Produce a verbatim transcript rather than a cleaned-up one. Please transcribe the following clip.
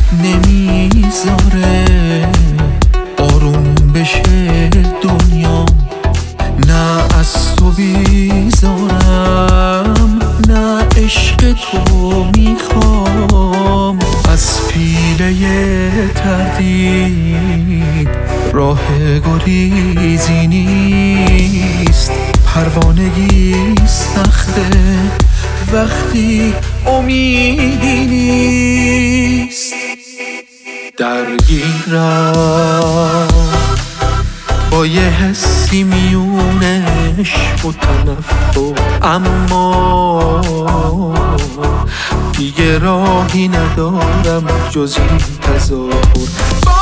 نمیذاره آروم بشه دنیا. نه از تو بیزارم، نه عشق تو میخوام. از پیله تردید راه گریزی نیست. پروانگی سخته وقتی امیدی نیست. درگیرم با یه حسی میونش و تنفر، اما دیگه راهی ندارم جز این تظاهر.